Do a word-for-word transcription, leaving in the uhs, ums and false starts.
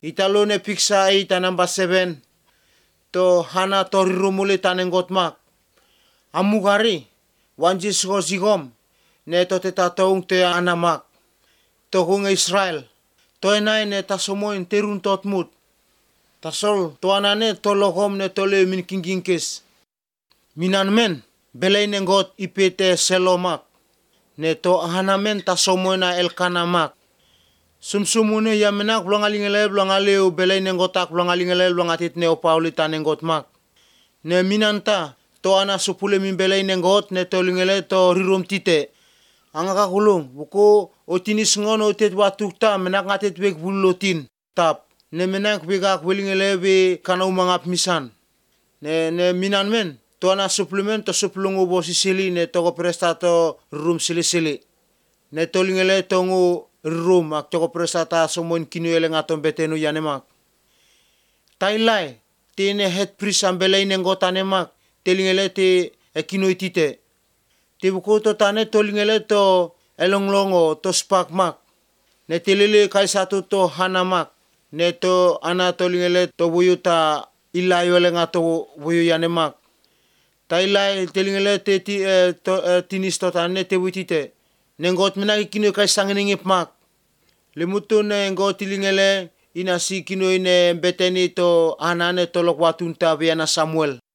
Italo ne piksa ita number seven. To hana to rirumuli tanengot mak. Amugari. Wanjis ko zigom. Ne to te tataung te anamak. To hung Israel. To enay ne tasomoin terun tot mut. Tasol to anane to logom ne to le min kingingkes. Minan men. Belay nengot ipete selomak. Ne to hanamen tasomoina elkanamak. Sumsumune yamenak blongalingele blongaleu belay nengotak blongalingele blongatit ne opaulita nengot mak. Ne minanta to ana supule min belay nengot ne to lingele to rirum tite. Angaka kulung buko otinis ngon otet watukta menak ngatet wek bulotin tap. Ne menak wegak welingele be kana umangap misan. Ne ne minan men to ana suplement to suplungu bo sisili ne to ko presta to rum sili-sili. Ne to lingele to ngu rum ak to ko presta ta somon kinuele ngaton betenu yanemak. Tailai tine het prisam belay nengotanemak telingele te ekinoitite. Te buko to tane to lingele to elonglongo to spakmak. Ne telele kai satu to hanamak. Ne to ana to lingele to buyuta ilayo le ngato buyu yanemak. Tailai telingele te ti eh, to eh, tinis to tane te buyutite. Nengot menaki kino kai sanginingip mak. Lemutu ne ngot tilingele inasi kino ine beteni to anane to lokwatunta biana Samuel.